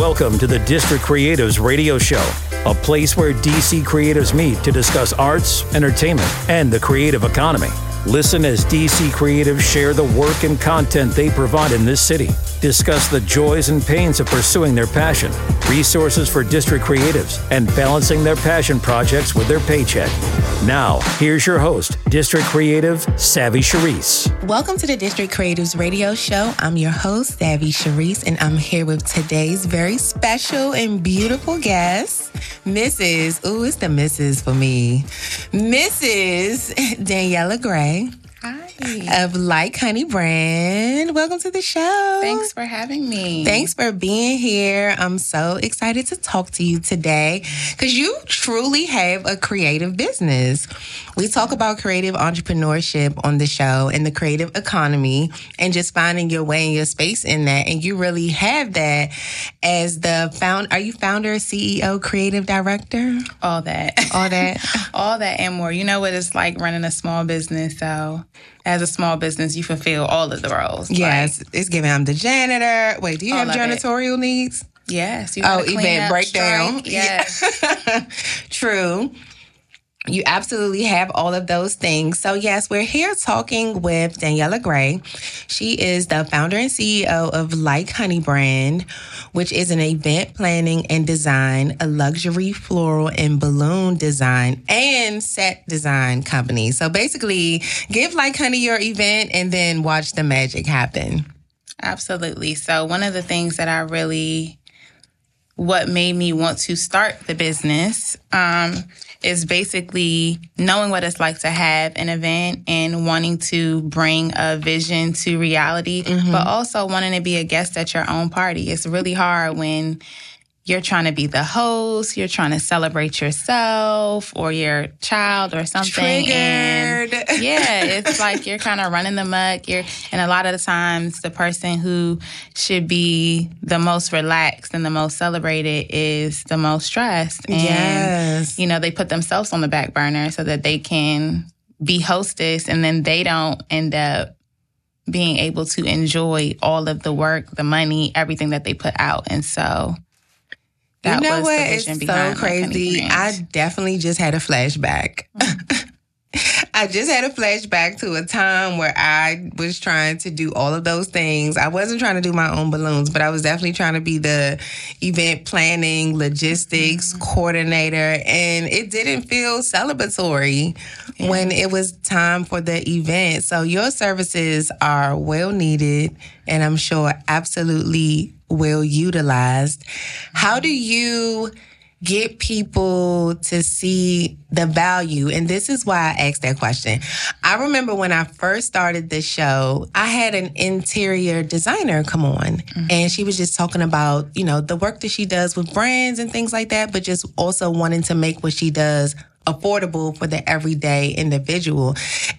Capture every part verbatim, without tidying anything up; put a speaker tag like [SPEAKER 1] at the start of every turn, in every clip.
[SPEAKER 1] Welcome to the District Creatives Radio Show, a place where D C creatives meet to discuss arts, entertainment, and the creative economy. Listen as D C creatives share the work and content they provide in this city, discuss the joys and pains of pursuing their passion, resources for district creatives, and balancing their passion projects with their paycheck. Now, here's your host, District Creative, Savvy Charisse.
[SPEAKER 2] Welcome to the District Creatives Radio Show. I'm your host, Savvy Charisse, and I'm here with today's very special and beautiful guest, Missus Ooh, it's the Missus for me, Missus Daniela Gray.
[SPEAKER 3] Hi.
[SPEAKER 2] Of Like Honey Brand. Welcome to the show.
[SPEAKER 3] Thanks for having me.
[SPEAKER 2] Thanks for being here. I'm so excited to talk to you today because you truly have a creative business. We talk about creative entrepreneurship on the show and the creative economy and just finding your way and your space in that. And you really have that as the found. Are you founder, C E O, creative director?
[SPEAKER 3] All that.
[SPEAKER 2] All that.
[SPEAKER 3] All that and more. You know what it's like running a small business. So as a small business, you fulfill all of the roles.
[SPEAKER 2] Yes.
[SPEAKER 3] Like,
[SPEAKER 2] it's giving I'm the janitor. Wait, do you
[SPEAKER 3] all
[SPEAKER 2] have janitorial it. needs?
[SPEAKER 3] Yes. You
[SPEAKER 2] oh, event
[SPEAKER 3] up,
[SPEAKER 2] breakdown.
[SPEAKER 3] Strike. Yes.
[SPEAKER 2] True. You absolutely have all of those things. So, yes, we're here talking with Daniela Gray. She is the founder and C E O of Like Honey Brand, which is an event planning and design, a luxury floral and balloon design, and set design company. So, basically, give Like Honey your event and then watch the magic happen.
[SPEAKER 3] Absolutely. So, one of the things that I really, what made me want to start the business, um, is basically knowing what it's like to have an event and wanting to bring a vision to reality, mm-hmm. but also wanting to be a guest at your own party. It's really hard when you're trying to be the host, you're trying to celebrate yourself or your child or something.
[SPEAKER 2] Triggered.
[SPEAKER 3] And yeah, it's like you're kind of running the muck. You're, and a lot of the times, the person who should be the most relaxed and the most celebrated is the most stressed. And,
[SPEAKER 2] yes.
[SPEAKER 3] you know, they put themselves on the back burner so that they can be hostess, and then they don't end up being able to enjoy all of the work, the money, everything that they put out. And so that
[SPEAKER 2] you know
[SPEAKER 3] was
[SPEAKER 2] what?
[SPEAKER 3] the vision
[SPEAKER 2] it's
[SPEAKER 3] behind
[SPEAKER 2] so crazy. I definitely just had a flashback. Mm-hmm. I just had a flashback to a time where I was trying to do all of those things. I wasn't trying to do my own balloons, but I was definitely trying to be the event planning, logistics mm-hmm. coordinator, and it didn't feel celebratory yeah. when it was time for the event. So your services are well needed, and I'm sure absolutely well utilized. How do you get people to see the value? And this is why I asked that question. I remember when I first started this show, I had an interior designer come on, mm-hmm. and she was just talking about, you know, the work that she does with brands and things like that, but just also wanting to make what she does affordable for the everyday individual.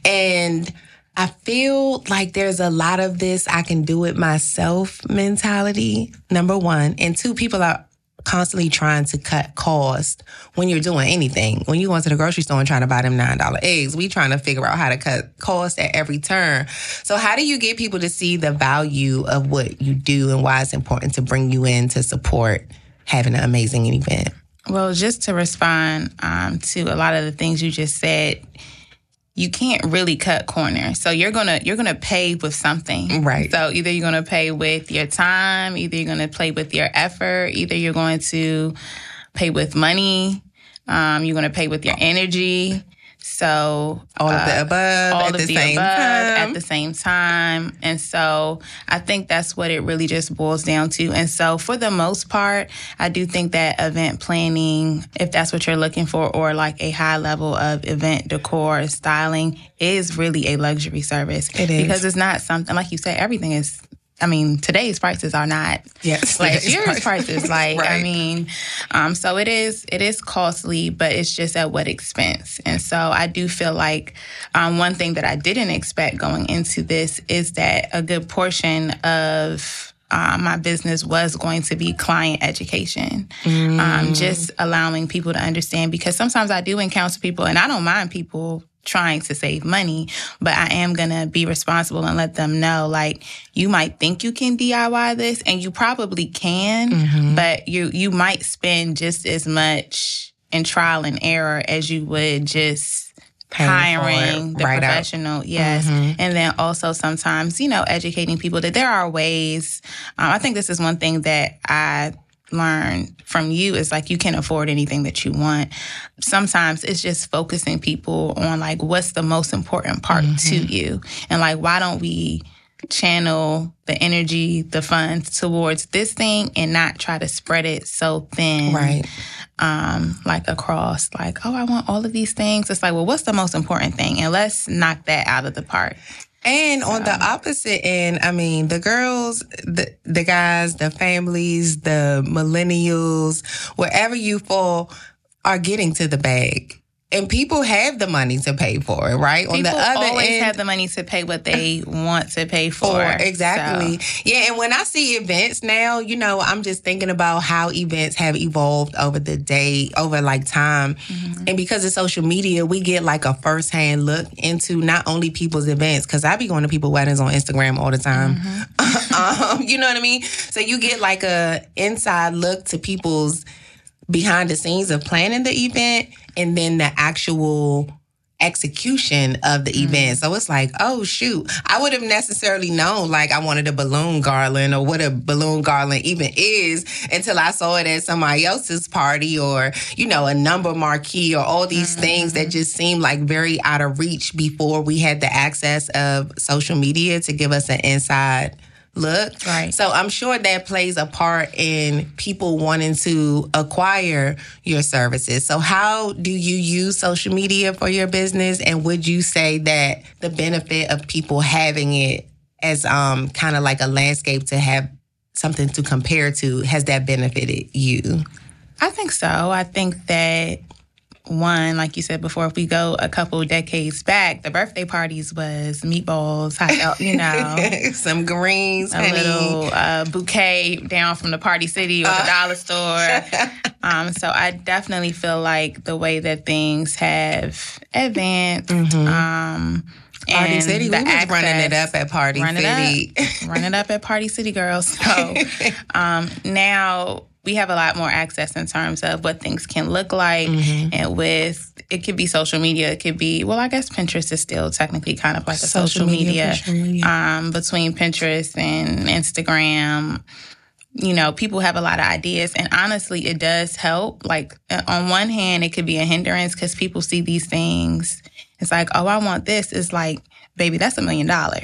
[SPEAKER 2] And I feel like there's a lot of this I can do it myself mentality, number one. And two, people are constantly trying to cut costs when you're doing anything. When you go into the grocery store and trying to buy them nine dollar eggs, we trying to figure out how to cut costs at every turn. So how do you get people to see the value of what you do and why it's important to bring you in to support having an amazing event?
[SPEAKER 3] Well, just to respond um, to a lot of the things you just said, you can't really cut corners. So you're gonna you're gonna pay with something,
[SPEAKER 2] right?
[SPEAKER 3] So either you're gonna pay with your time, either you're gonna pay with your effort, either you're going to pay with money, um, you're gonna pay with your energy. So
[SPEAKER 2] all of the
[SPEAKER 3] uh,
[SPEAKER 2] above
[SPEAKER 3] all
[SPEAKER 2] at
[SPEAKER 3] of
[SPEAKER 2] the
[SPEAKER 3] the
[SPEAKER 2] same
[SPEAKER 3] above
[SPEAKER 2] time.
[SPEAKER 3] at the same time. And so I think that's what it really just boils down to. And so for the most part, I do think that event planning, if that's what you're looking for, or like a high level of event decor styling, is really a luxury service.
[SPEAKER 2] It is.
[SPEAKER 3] Because it's not something, like you said, everything is, I mean, today's prices are not
[SPEAKER 2] yes,
[SPEAKER 3] last year's prices. Like,
[SPEAKER 2] right.
[SPEAKER 3] I mean, um, so it is, it is costly, but it's just at what expense. And so I do feel like um, one thing that I didn't expect going into this is that a good portion of Uh, my business was going to be client education, mm. um, just allowing people to understand, because sometimes I do encounter people, and I don't mind people trying to save money, but I am going to be responsible and let them know, like, you might think you can D I Y this, and you probably can, mm-hmm. but you you might spend just as much in trial and error as you would just Paying hiring the right professional, out. Yes. Mm-hmm. And then also sometimes, you know, educating people that there are ways. Um, I think this is one thing that I learned from you is like you can afford anything that you want. Sometimes it's just focusing people on like what's the most important part mm-hmm. to you. And like, why don't we channel the energy, the funds towards this thing and not try to spread it so thin.
[SPEAKER 2] Right.
[SPEAKER 3] Um, like across, like, oh, I want all of these things. It's like, well, what's the most important thing? And let's knock that out of the park.
[SPEAKER 2] And
[SPEAKER 3] so.
[SPEAKER 2] On the opposite end, I mean, the girls, the the guys, the families, the millennials, wherever you fall, are getting to the bag. And people have the money to pay for it, right?
[SPEAKER 3] People
[SPEAKER 2] On the other
[SPEAKER 3] always
[SPEAKER 2] end,
[SPEAKER 3] have the money to pay what they want to pay for.
[SPEAKER 2] for exactly.
[SPEAKER 3] So.
[SPEAKER 2] Yeah, and when I see events now, you know, I'm just thinking about how events have evolved over the day, over like time. Mm-hmm. And because of social media, we get like a firsthand look into not only people's events, because I be going to people's weddings on Instagram all the time. Mm-hmm. um, you know what I mean? So you get like a inside look to people's behind the scenes of planning the event and then the actual execution of the mm. event. So it's like, oh, shoot. I would have necessarily known, like, I wanted a balloon garland or what a balloon garland even is until I saw it at somebody else's party or, you know, a number marquee or all these mm-hmm. things that just seemed like very out of reach before we had the access of social media to give us an inside look.
[SPEAKER 3] Right.
[SPEAKER 2] So I'm sure that plays a part in people wanting to acquire your services. So how do you use social media for your business? And would you say that the benefit of people having it as um kind of like a landscape to have something to compare to, has that benefited you?
[SPEAKER 3] I think so. I think that one, like you said before, if we go a couple decades back, the birthday parties was meatballs, hot, you know.
[SPEAKER 2] Some greens,
[SPEAKER 3] a
[SPEAKER 2] honey.
[SPEAKER 3] little uh, bouquet down from the Party City or the uh. dollar store. um, so I definitely feel like the way that things have advanced. Mm-hmm. Um,
[SPEAKER 2] Party and City, we was access, running it up at Party run City.
[SPEAKER 3] It up, run it up at Party City, girls. So um, now we have a lot more access in terms of what things can look like. Mm-hmm. And with, it could be social media. It could be, well, I guess Pinterest is still technically kind of like a social, social media. media. Sure, yeah. um, between Pinterest and Instagram, you know, people have a lot of ideas. And honestly, it does help. Like, on one hand, it could be a hindrance because people see these things. It's like, oh, I want this. It's like, baby, that's a million dollars.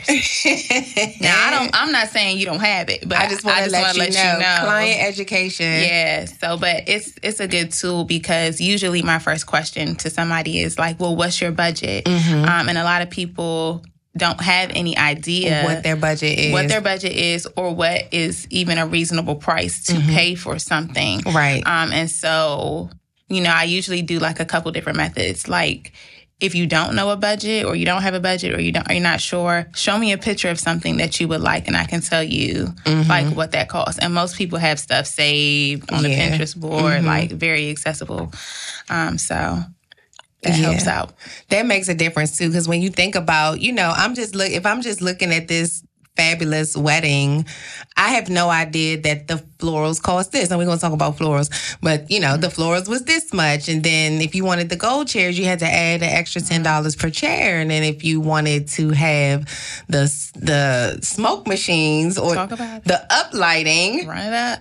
[SPEAKER 3] Now, I don't, I'm not saying you don't have it, but
[SPEAKER 2] I just want to let, you, let know. you know. Client education.
[SPEAKER 3] Yeah. So, but it's it's a good tool because usually my first question to somebody is like, well, what's your budget? Mm-hmm. Um, and a lot of people don't have any idea
[SPEAKER 2] what their budget is,
[SPEAKER 3] what their budget is, or what is even a reasonable price to mm-hmm. pay for something.
[SPEAKER 2] Right.
[SPEAKER 3] Um, and so, you know, I usually do like a couple different methods, like. If you don't know a budget or you don't have a budget or you don't, or you're not sure, show me a picture of something that you would like and I can tell you mm-hmm. like what that costs. And most people have stuff saved on yeah. the Pinterest board, mm-hmm. like very accessible. Um, so that yeah. helps out.
[SPEAKER 2] That makes a difference too. Cause when you think about, you know, I'm just look, if I'm just looking at this fabulous wedding, I have no idea that the florals cost this. And we're going to talk about florals. But, you know, mm-hmm. the florals was this much. And then if you wanted the gold chairs, you had to add an extra ten dollars per chair. And then if you wanted to have the the smoke machines or the uplighting.
[SPEAKER 3] Run it up.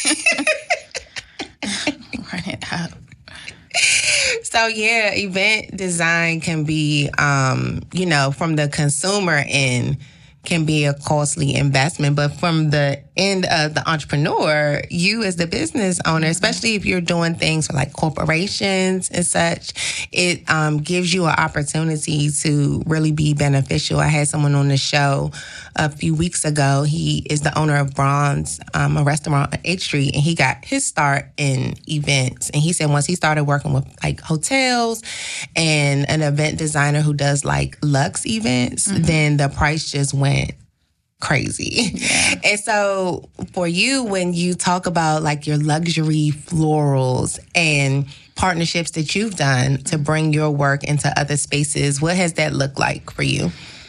[SPEAKER 3] Run it up.
[SPEAKER 2] So, yeah, event design can be, um, you know, from the consumer end, can be a costly investment. But from the end of the entrepreneur, you as the business owner, especially if you're doing things for like corporations and such, it um, gives you an opportunity to really be beneficial. I had someone on the show a few weeks ago. He is the owner of Bronze, um, a restaurant on eighth Street, and he got his start in events. And he said once he started working with like hotels and an event designer who does like luxe events, mm-hmm. then the price just went crazy.
[SPEAKER 3] Yeah.
[SPEAKER 2] And so for you, when you talk about like your luxury florals and partnerships that you've done to bring your work into other spaces, what has that looked like for you?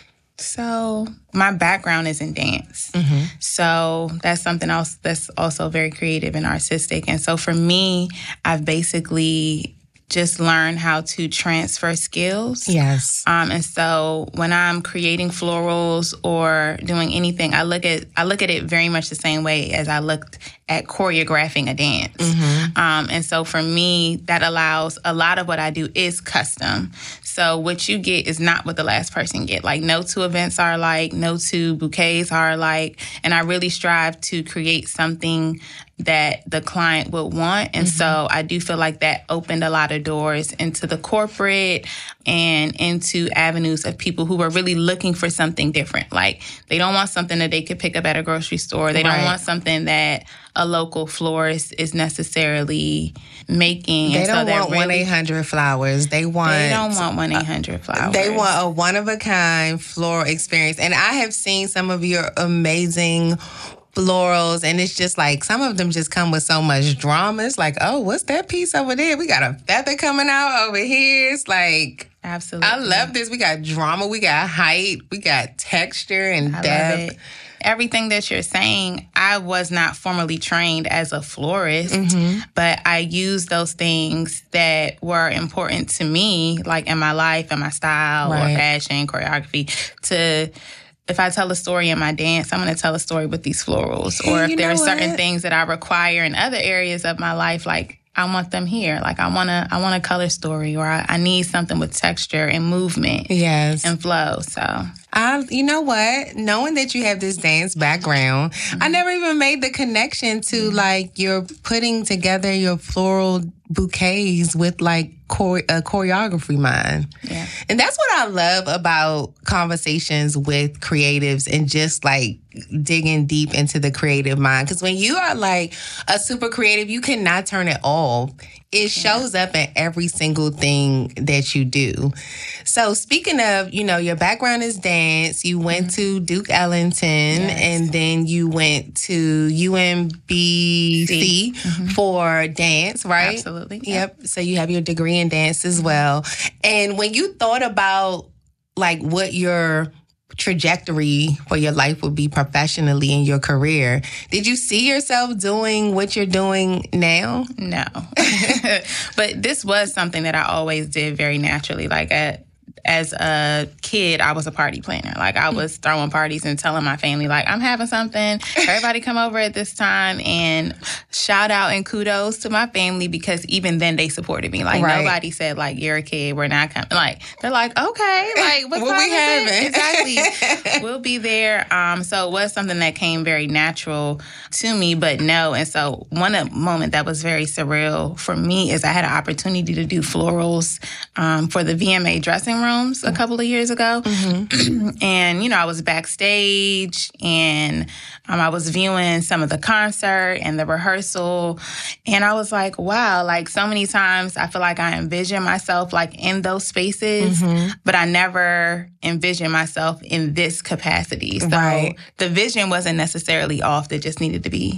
[SPEAKER 3] So my background is in dance.
[SPEAKER 2] Mm-hmm.
[SPEAKER 3] So that's something else that's also very creative and artistic. And so for me, I've basically just learned how to transfer skills.
[SPEAKER 2] Yes.
[SPEAKER 3] Um, and so when I'm creating florals or doing anything, I look at I look at it very much the same way as I looked at choreographing a dance.
[SPEAKER 2] Mm-hmm.
[SPEAKER 3] Um, and so for me, that allows a lot of what I do is custom. So what you get is not what the last person get. Like no two events are alike, no two bouquets are alike. And I really strive to create something that the client would want. And mm-hmm. so I do feel like that opened a lot of doors into the corporate and into avenues of people who are really looking for something different. Like they don't want something that they could pick up at a grocery store. They
[SPEAKER 2] right.
[SPEAKER 3] don't want something that a local florist is necessarily making.
[SPEAKER 2] They
[SPEAKER 3] and
[SPEAKER 2] don't
[SPEAKER 3] so
[SPEAKER 2] want
[SPEAKER 3] really,
[SPEAKER 2] one eight hundred flowers. They want
[SPEAKER 3] They don't want one eight hundred flowers.
[SPEAKER 2] They want a one-of-a-kind floral experience. And I have seen some of your amazing florals, and it's just like some of them just come with so much drama. It's like, oh, what's that piece over there? We got a feather coming out over here. It's like,
[SPEAKER 3] absolutely,
[SPEAKER 2] I love this. We got drama, we got height, we got texture and
[SPEAKER 3] I
[SPEAKER 2] depth.
[SPEAKER 3] Love it. Everything that you're saying, I was not formally trained as a florist, mm-hmm. but I used those things that were important to me, like in my life and my style
[SPEAKER 2] right.
[SPEAKER 3] or fashion, choreography, to... If I tell a story in my dance, I'm going to tell a story with these florals. Or if
[SPEAKER 2] you
[SPEAKER 3] there are
[SPEAKER 2] what?
[SPEAKER 3] certain things that I require in other areas of my life, like I want them here. Like I want to, I want a color story, or I, I need something with texture and movement,
[SPEAKER 2] yes,
[SPEAKER 3] and flow. So,
[SPEAKER 2] I, you know what? Knowing that you have this dance background, mm-hmm. I never even made the connection to mm-hmm. like you're putting together your floral bouquets with like chore- a choreography mind.
[SPEAKER 3] Yeah.
[SPEAKER 2] And that's what I love about conversations with creatives and just like digging deep into the creative mind. Because when you are like a super creative, you cannot turn it off. It shows up in every single thing that you do. So speaking of, you know, your background is dance. You went mm-hmm. to Duke Ellington, yes. and then you went to U M B C mm-hmm. for dance, right?
[SPEAKER 3] Absolutely.
[SPEAKER 2] Yep. So you have your degree in dance as well. And when you thought about like what your trajectory for your life would be professionally in your career, did you see yourself doing what you're doing now?
[SPEAKER 3] No. But this was something that I always did very naturally. Like at As a kid, I was a party planner. Like, I was throwing parties and telling my family, like, I'm having something. Everybody come over at this time. And shout out and kudos to my family, because even then they supported me. Like, right. Nobody said, like, you're a kid, we're not coming. Like, they're like, okay, like, what,
[SPEAKER 2] what
[SPEAKER 3] time
[SPEAKER 2] we
[SPEAKER 3] is
[SPEAKER 2] having?
[SPEAKER 3] it? Exactly. We'll be there. Um, so it was something that came very natural to me, but no. And so one moment that was very surreal for me is I had an opportunity to do florals um, for the V M A dressing room a couple of years ago. Mm-hmm. And, you know, I was backstage and um, I was viewing some of the concert and the rehearsal. And I was like, wow, like so many times I feel like I envision myself like in those spaces, mm-hmm. but I never envision myself in this capacity. So right. the vision wasn't necessarily off. It just needed to be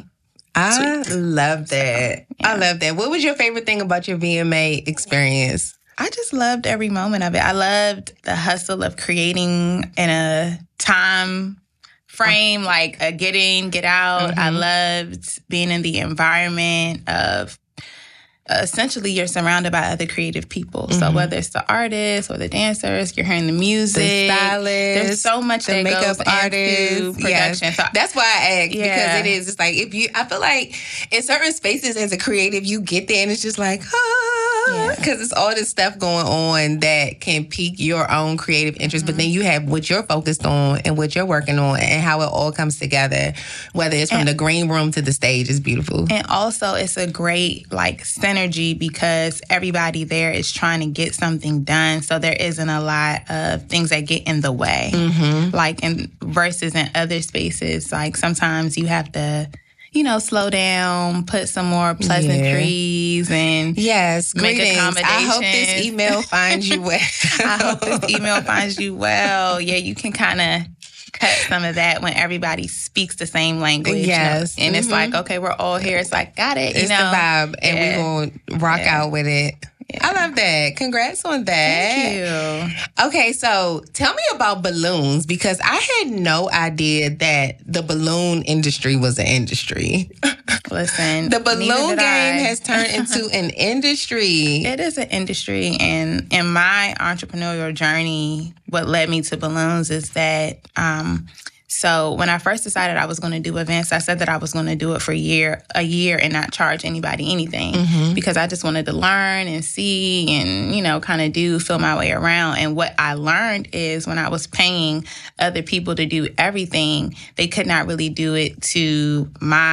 [SPEAKER 2] I
[SPEAKER 3] tweaked.
[SPEAKER 2] love that.
[SPEAKER 3] So, yeah.
[SPEAKER 2] I love that. What was your favorite thing about your V M A experience?
[SPEAKER 3] I just loved every moment of it. I loved the hustle of creating in a time frame, like a get in, get out. Mm-hmm. I loved being in the environment of uh, essentially you're surrounded by other creative people. Mm-hmm. So whether it's the artists or the dancers, you're hearing the music,
[SPEAKER 2] the stylists,
[SPEAKER 3] there's so much
[SPEAKER 2] the
[SPEAKER 3] that
[SPEAKER 2] makeup
[SPEAKER 3] goes
[SPEAKER 2] artists,
[SPEAKER 3] into production.
[SPEAKER 2] Yes.
[SPEAKER 3] So,
[SPEAKER 2] that's why I asked,
[SPEAKER 3] yeah.
[SPEAKER 2] because it is. It's like if you, I feel like in certain spaces as a creative, you get there and it's just like, ah, because yeah. it's all this stuff going on that can pique your own creative interest. Mm-hmm. But then you have what you're focused on and what you're working on and how it all comes together, whether it's from and, the green room to the stage. Is beautiful.
[SPEAKER 3] And also it's a great like synergy because everybody there is trying to get something done. So there isn't a lot of things that get in the way. Mm-hmm. Like in versus in other spaces, like sometimes you have to, you know, slow down, put some more pleasantries yeah. and
[SPEAKER 2] yes,
[SPEAKER 3] make
[SPEAKER 2] greetings.
[SPEAKER 3] accommodations.
[SPEAKER 2] I hope this email finds you well.
[SPEAKER 3] I hope this email finds you well. Yeah, you can kind of cut some of that when everybody speaks the same language.
[SPEAKER 2] Yes.
[SPEAKER 3] And
[SPEAKER 2] mm-hmm.
[SPEAKER 3] it's like, okay, we're all here. It's like, got it. You
[SPEAKER 2] it's
[SPEAKER 3] know?
[SPEAKER 2] the vibe. And
[SPEAKER 3] yeah.
[SPEAKER 2] we're going to rock yeah. out with it. Yeah. I love that. Congrats on that.
[SPEAKER 3] Thank you.
[SPEAKER 2] Okay, so tell me about balloons, because I had no idea that the balloon industry was an industry.
[SPEAKER 3] Listen,
[SPEAKER 2] the balloon game
[SPEAKER 3] I.
[SPEAKER 2] has turned into an industry.
[SPEAKER 3] It is an industry, and in my entrepreneurial journey, what led me to balloons is that um, so when I first decided I was going to do events, I said that I was going to do it for a year, a year and not charge anybody anything mm-hmm. because I just wanted to learn and see and, you know, kind of do, feel my way around. And what I learned is when I was paying other people to do everything, they could not really do it to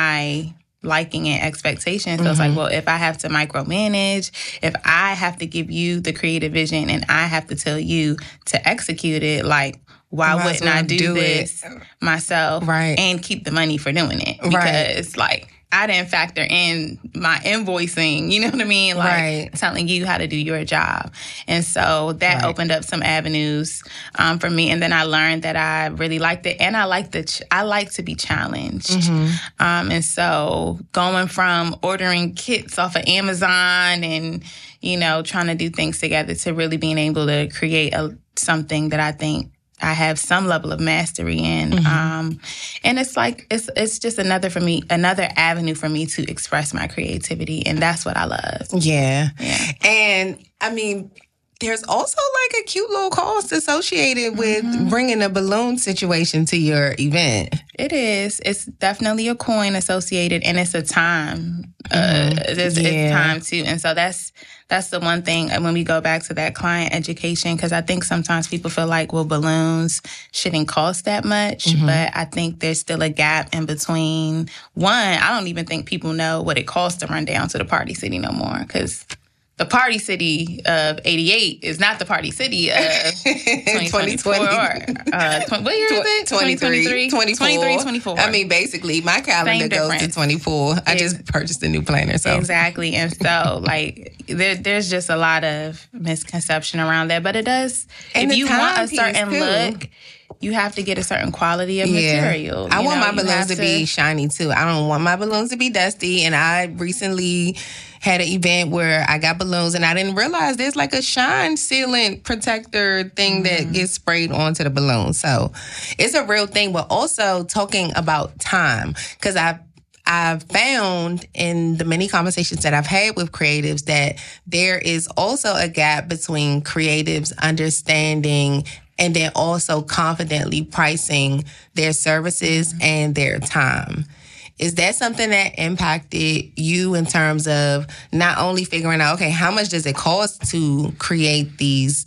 [SPEAKER 3] my liking and expectations. So mm-hmm. it's like, well, if I have to micromanage, if I have to give you the creative vision and I have to tell you to execute it, like, why wouldn't well I do, do this it. myself
[SPEAKER 2] right.
[SPEAKER 3] and keep the money for doing it? Because, right. like, I didn't factor in my invoicing, you know what I mean? Like,
[SPEAKER 2] right.
[SPEAKER 3] telling you how to do your job. And so that right. opened up some avenues um, for me. And then I learned that I really liked it. And I like the ch- I like to be challenged. Mm-hmm. Um, and so going from ordering kits off of Amazon and, you know, trying to do things together to really being able to create a, something that I think I have some level of mastery in. Mm-hmm. Um, and it's like, it's it's just another for me, another avenue for me to express my creativity. And that's what I love.
[SPEAKER 2] Yeah.
[SPEAKER 3] yeah.
[SPEAKER 2] And I mean, there's also like a cute little cost associated with mm-hmm. bringing a balloon situation to your event.
[SPEAKER 3] It is. It's definitely a coin associated, and it's a time. Mm-hmm. Uh, it's, yeah. it's time too. And so that's that's the one thing when we go back to that client education, because I think sometimes people feel like, well, balloons shouldn't cost that much. Mm-hmm. But I think there's still a gap in between. One, I don't even think people know what it costs to run down to the Party City no more, because the Party City of eighty-eight is not the Party City of twenty twenty-four. uh, tw- what year is it?
[SPEAKER 2] twenty twenty-three.
[SPEAKER 3] twenty-four. twenty-three, twenty-four.
[SPEAKER 2] I mean, basically, my calendar goes to twenty-four. I just purchased a new planner. So
[SPEAKER 3] Exactly. And so, like, there, there's just a lot of misconception around that. But it does,
[SPEAKER 2] and
[SPEAKER 3] if you want a
[SPEAKER 2] too.
[SPEAKER 3] certain look, you have to get a certain quality of
[SPEAKER 2] yeah.
[SPEAKER 3] material.
[SPEAKER 2] I
[SPEAKER 3] you
[SPEAKER 2] want
[SPEAKER 3] know,
[SPEAKER 2] my balloons to, to be shiny, too. I don't want my balloons to be dusty. And I recently had an event where I got balloons and I didn't realize there's like a shine sealant protector thing mm-hmm. that gets sprayed onto the balloon. So it's a real thing. But also talking about time, because I've I've found in the many conversations that I've had with creatives that there is also a gap between creatives understanding and then also confidently pricing their services mm-hmm. and their time. Is that something that impacted you in terms of not only figuring out, okay, how much does it cost to create these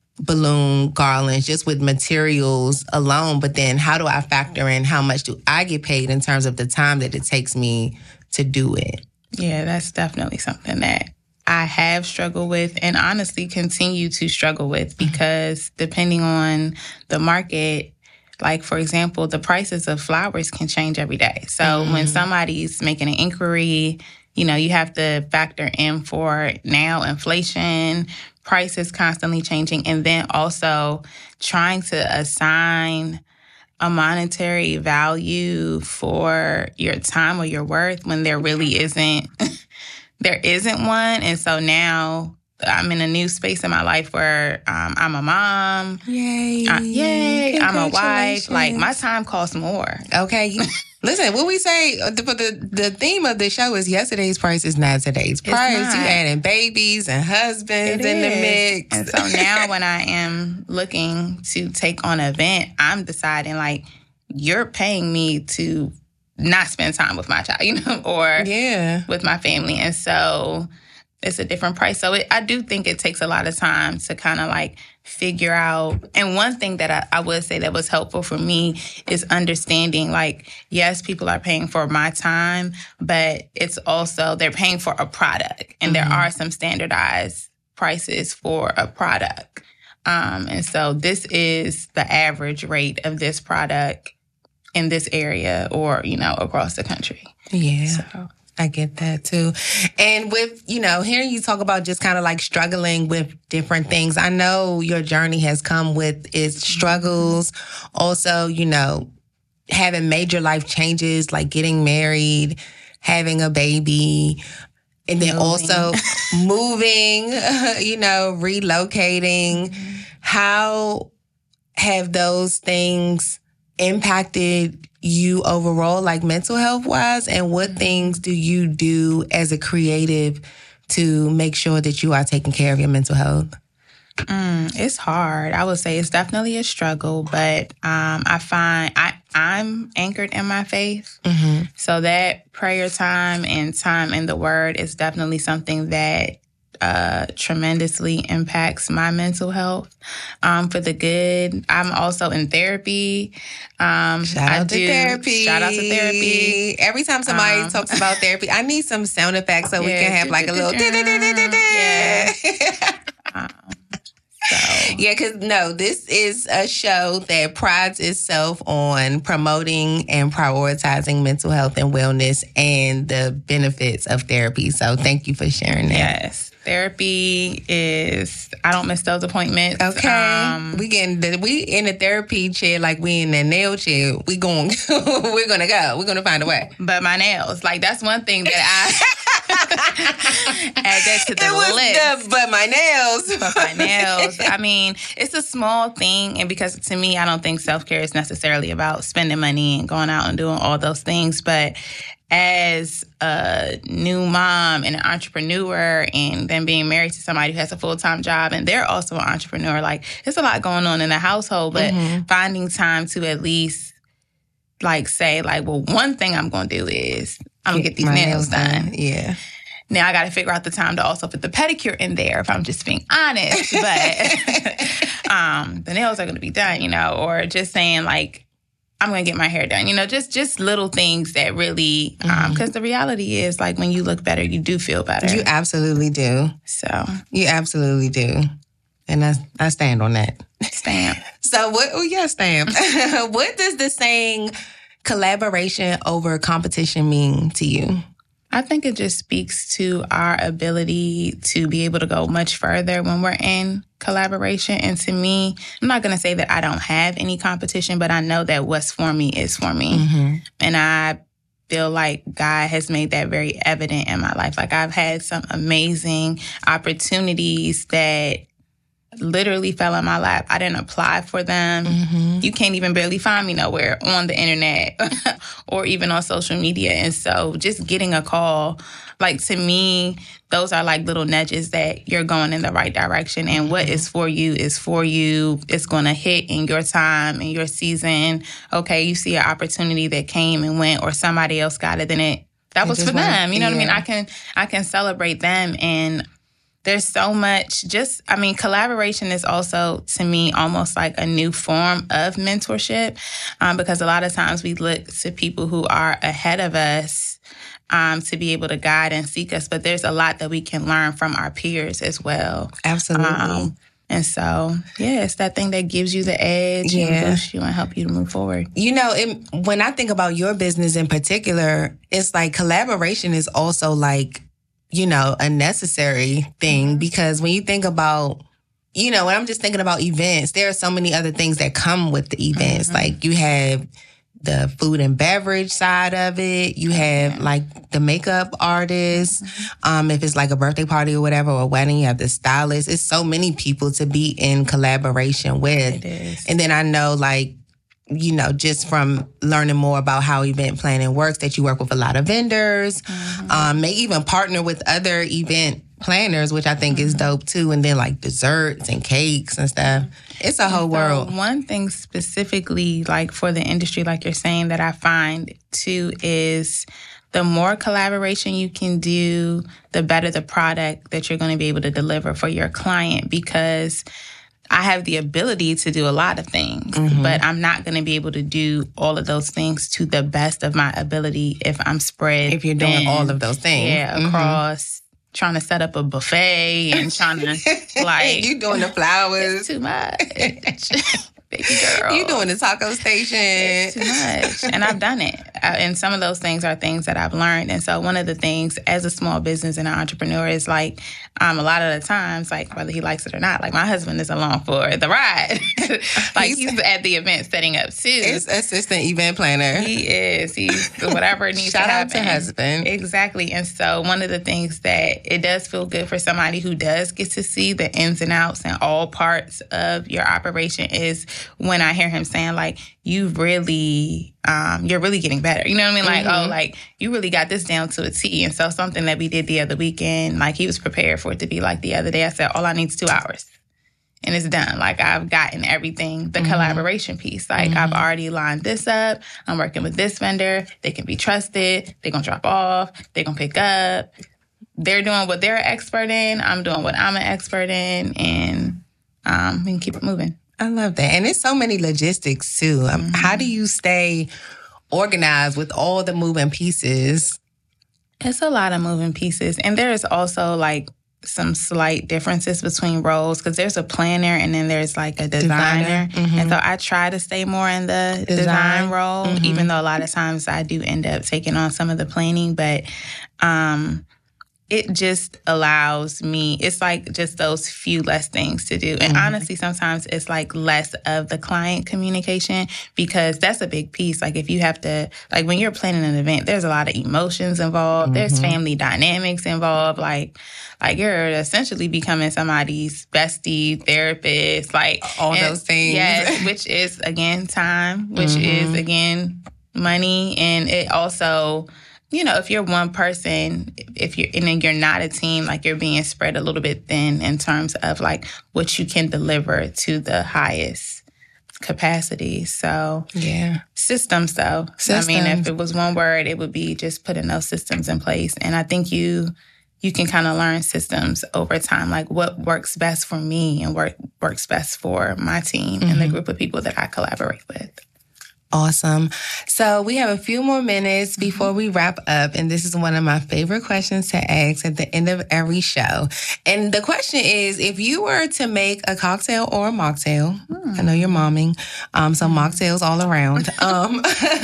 [SPEAKER 2] balloon garlands just with materials alone, but then how do I factor in how much do I get paid in terms of the time that it takes me to do it?
[SPEAKER 3] Yeah, that's definitely something that I have struggled with and honestly continue to struggle with, because depending on the market, like, for example, the prices of flowers can change every day. So mm-hmm. when somebody's making an inquiry, you know, you have to factor in for now inflation, prices constantly changing, and then also trying to assign a monetary value for your time or your worth when there really isn't, there isn't one. And so now I'm in a new space in my life where um, I'm a mom.
[SPEAKER 2] Yay.
[SPEAKER 3] Uh, yay. I'm a wife. Like, my time costs more.
[SPEAKER 2] Okay. Listen, what we say, but the, the theme of the show is yesterday's price is not today's price. You adding babies and husbands it in is. the mix.
[SPEAKER 3] And so now when I am looking to take on an event, I'm deciding, like, you're paying me to not spend time with my child, you know, or
[SPEAKER 2] yeah.
[SPEAKER 3] with my family. And so it's a different price. So it, I do think it takes a lot of time to kind of like figure out. And one thing that I, I would say that was helpful for me is understanding, like, yes, people are paying for my time, but it's also, they're paying for a product. And mm-hmm. there are some standardized prices for a product. Um, and so this is the average rate of this product in this area or, you know, across the country.
[SPEAKER 2] Yeah.
[SPEAKER 3] So.
[SPEAKER 2] I get that too. And with, you know, hearing you talk about just kind of like struggling with different things, I know your journey has come with its struggles. Also, you know, having major life changes like getting married, having a baby, and then moving. also moving, you know, relocating. Mm-hmm. How have those things impacted you overall, like mental health wise? And what things do you do as a creative to make sure that you are taking care of your mental health?
[SPEAKER 3] Mm, it's hard. I would say it's definitely a struggle, but um, I find I, I'm anchored in my faith. Mm-hmm. So that prayer time and time in the Word is definitely something that uh, tremendously impacts my mental health um, for the good. I'm also in therapy. Um,
[SPEAKER 2] shout out
[SPEAKER 3] I
[SPEAKER 2] to
[SPEAKER 3] do,
[SPEAKER 2] therapy.
[SPEAKER 3] Shout out to therapy.
[SPEAKER 2] Every time somebody
[SPEAKER 3] um,
[SPEAKER 2] talks about therapy, I need some sound effects so yeah, we can have like a little...
[SPEAKER 3] Yeah. um,
[SPEAKER 2] So. Yeah, because no, this is a show that prides itself on promoting and prioritizing mental health and wellness and the benefits of therapy. So thank you for sharing that.
[SPEAKER 3] Yes. Therapy is, I don't miss those appointments.
[SPEAKER 2] Okay. Um, we getting the, we in the therapy chair like we in the nail chair. We going, we're going to go. We're going to find a way.
[SPEAKER 3] But my nails, like that's one thing that I add that to the
[SPEAKER 2] it was
[SPEAKER 3] list.
[SPEAKER 2] The, but my nails.
[SPEAKER 3] But my nails. I mean, it's a small thing. And because to me, I don't think self-care is necessarily about spending money and going out and doing all those things. But as a new mom and an entrepreneur and then being married to somebody who has a full-time job and they're also an entrepreneur, like there's a lot going on in the household, but mm-hmm. finding time to at least like say like, well, one thing I'm going to do is I'm going to get these nails, nails done.
[SPEAKER 2] done. Yeah.
[SPEAKER 3] Now I got to figure out the time to also put the pedicure in there if I'm just being honest, but um, the nails are going to be done, you know, or just saying like, I'm going to get my hair done. You know, just just little things that really, because mm-hmm. um, the reality is, like, when you look better, you do feel better.
[SPEAKER 2] You absolutely do.
[SPEAKER 3] So.
[SPEAKER 2] You absolutely do. And I, I stand on that.
[SPEAKER 3] Stamp.
[SPEAKER 2] So, what, oh, yeah, stamp. What does the saying collaboration over competition mean to you?
[SPEAKER 3] I think it just speaks to our ability to be able to go much further when we're in collaboration. And to me, I'm not going to say that I don't have any competition, but I know that what's for me is for me. Mm-hmm. And I feel like God has made that very evident in my life. Like I've had some amazing opportunities that literally fell in my lap. I didn't apply for them. Mm-hmm. You can't even barely find me nowhere on the internet or even on social media. And so just getting a call, like to me, those are like little nudges that you're going in the right direction. And mm-hmm. what is for you is for you. It's going to hit in your time, in your season. Okay, you see an opportunity that came and went, or somebody else got it, then it that it was for them. You know yeah. what I mean? I can I can celebrate them. And there's so much just, I mean, collaboration is also, to me, almost like a new form of mentorship um, because a lot of times we look to people who are ahead of us um, to be able to guide and seek us. But there's a lot that we can learn from our peers as well.
[SPEAKER 2] Absolutely.
[SPEAKER 3] Um, and so, yeah, it's that thing that gives you the edge yeah. and boosts you and help you to move forward.
[SPEAKER 2] You know, it, when I think about your business in particular, it's like collaboration is also like, you know, a necessary thing because when you think about, you know, when I'm just thinking about events, there are so many other things that come with the events. Mm-hmm. Like you have the food and beverage side of it. You have mm-hmm. like the makeup artist. Mm-hmm. Um, if it's like a birthday party or whatever, or a wedding, you have the stylist. It's so many people to be in collaboration with.
[SPEAKER 3] It is.
[SPEAKER 2] And then I know like, you know, just from learning more about how event planning works, that you work with a lot of vendors, mm-hmm. um, may even partner with other event planners, which I think mm-hmm. is dope too. And then like desserts and cakes and stuff. It's a whole
[SPEAKER 3] so
[SPEAKER 2] world.
[SPEAKER 3] One thing specifically, like for the industry, like you're saying, that I find too is the more collaboration you can do, the better the product that you're going to be able to deliver for your client, because I have the ability to do a lot of things, mm-hmm. but I'm not going to be able to do all of those things to the best of my ability if I'm spread.
[SPEAKER 2] If you're doing
[SPEAKER 3] thin,
[SPEAKER 2] all of those things.
[SPEAKER 3] Yeah,
[SPEAKER 2] mm-hmm.
[SPEAKER 3] across trying to set up a buffet and trying to like.
[SPEAKER 2] You doing the flowers.
[SPEAKER 3] It's too much. Baby girl.
[SPEAKER 2] You doing the taco station.
[SPEAKER 3] It's too much. And I've done it. and some of those things are things that I've learned. And so one of the things as a small business and an entrepreneur is like, um, a lot of the times, like whether he likes it or not, like my husband is along for the ride. Like he's, he's at the event setting up too.
[SPEAKER 2] He's assistant event planner.
[SPEAKER 3] He is. He's whatever needs
[SPEAKER 2] Shout
[SPEAKER 3] to happen.
[SPEAKER 2] Shout out to husband.
[SPEAKER 3] Exactly. And so one of the things that it does feel good for somebody who does get to see the ins and outs and all parts of your operation is when I hear him saying like, you really, um, you're really getting better. You know what I mean? Like, mm-hmm. oh, like you really got this down to a T. And so something that we did the other weekend, like he was prepared for it to be like the other day. I said, all I need is two hours and it's done. Like I've gotten everything, the mm-hmm. collaboration piece. Like mm-hmm. I've already lined this up. I'm working with this vendor. They can be trusted. They're going to drop off. They're going to pick up. They're doing what they're an expert in. I'm doing what I'm an expert in. And um, we can keep it moving.
[SPEAKER 2] I love that. And it's so many logistics, too. Um, mm-hmm. How do you stay organized with all the moving pieces?
[SPEAKER 3] It's a lot of moving pieces. And there's also, like, some slight differences between roles because there's a planner and then there's, like, a designer. designer. Mm-hmm. And so I try to stay more in the design, design role, mm-hmm. even though a lot of times I do end up taking on some of the planning. But um it just allows me, it's like just those few less things to do. And mm-hmm. honestly, sometimes it's like less of the client communication because that's a big piece. Like if you have to, like when you're planning an event, there's a lot of emotions involved. Mm-hmm. There's family dynamics involved. Like, like you're essentially becoming somebody's bestie, therapist, like
[SPEAKER 2] all and, those things.
[SPEAKER 3] Yes, which is again time, which mm-hmm. is again money. And it also, you know, if you're one person, if you're and then you're not a team, like you're being spread a little bit thin in terms of like what you can deliver to the highest capacity. So
[SPEAKER 2] yeah,
[SPEAKER 3] systems though. Systems. I mean, if it was one word, it would be just putting those systems in place. And I think you you can kind of learn systems over time, like what works best for me and what works best for my team mm-hmm. and the group of people that I collaborate with.
[SPEAKER 2] Awesome. So we have a few more minutes before we wrap up. And this is one of my favorite questions to ask at the end of every show. And the question is, if you were to make a cocktail or a mocktail, hmm. I know you're momming, um, so mocktails all around. um,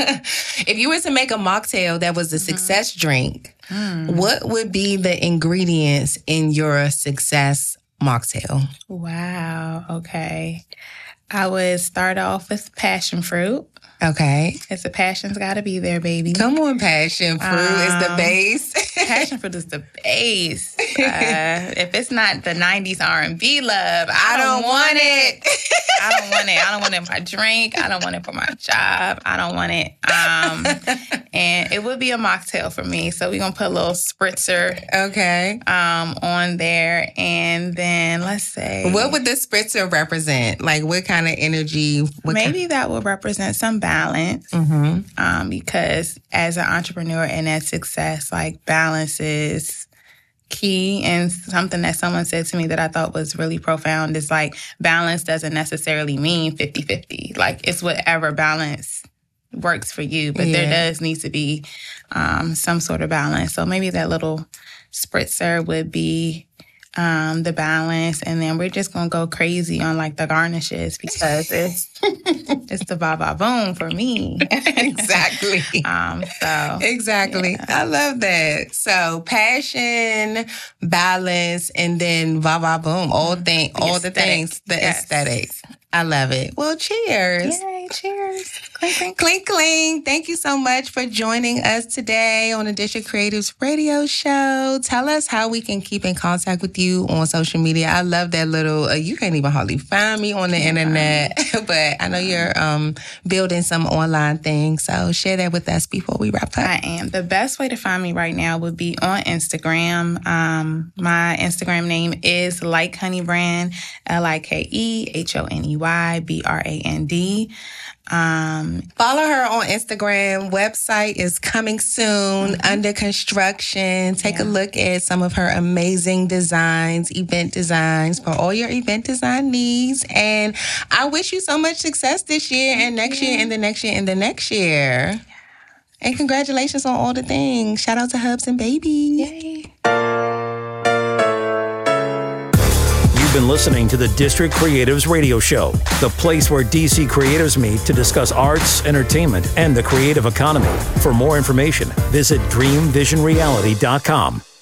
[SPEAKER 2] if you were to make a mocktail that was a success drink, hmm. what would be the ingredients in your success mocktail?
[SPEAKER 3] Wow. Okay. I would start off with passion fruit.
[SPEAKER 2] Okay.
[SPEAKER 3] It's the passion's got to be there, baby.
[SPEAKER 2] Come on, passion fruit um, is the base.
[SPEAKER 3] Passion fruit is the base. Uh, if it's not the nineties R and B love, I, I don't, don't want it. it. I don't want it. I don't want it in my drink. I don't want it for my job. I don't want it. Um, and it would be a mocktail for me. So we're going to put a little spritzer
[SPEAKER 2] okay.
[SPEAKER 3] um, on there. And then let's say.
[SPEAKER 2] What would the spritzer represent? Like what kind of energy? What
[SPEAKER 3] maybe
[SPEAKER 2] kind?
[SPEAKER 3] That would represent some balance. Mm-hmm. Um, because as an entrepreneur and at success, like balance is key. And something that someone said to me that I thought was really profound is like balance doesn't necessarily mean fifty-fifty. Like it's whatever balance works for you. But yeah. there does need to be um, some sort of balance. So maybe that little spritzer would be Um, the balance, and then we're just gonna go crazy on like the garnishes because it's it's the ba ba boom for me.
[SPEAKER 2] Exactly.
[SPEAKER 3] um, so
[SPEAKER 2] exactly. Yeah. I love that. So passion, balance, and then ba ba boom. All thing, the all aesthetic. the things, the yes. aesthetics. I love it. Well, cheers.
[SPEAKER 3] Yay, cheers.
[SPEAKER 2] Clink, clink. Clink, clink. Thank you so much for joining us today on the District Creatives Radio Show. Tell us how we can keep in contact with you on social media. I love that little, uh, you can't even hardly find me on the yeah. internet, but I know you're um, building some online things. So share that with us before we wrap up.
[SPEAKER 3] I am. The best way to find me right now would be on Instagram. Um, my Instagram name is Like Honey Brand, L I K E H O N E Y B R A N D. Um,
[SPEAKER 2] Follow her on Instagram. Website is coming soon, mm-hmm. under construction. Take yeah. a look at some of her amazing designs, event designs for all your event design needs. And I wish you so much success this year and next year and the next year and the next year. Yeah. And congratulations on all the things. Shout out to Hubs and Baby.
[SPEAKER 3] Yay.
[SPEAKER 1] been listening to the District Creatives Radio Show, the place where D C creatives meet to discuss arts, entertainment, and the creative economy. For more information, visit dream vision reality dot com.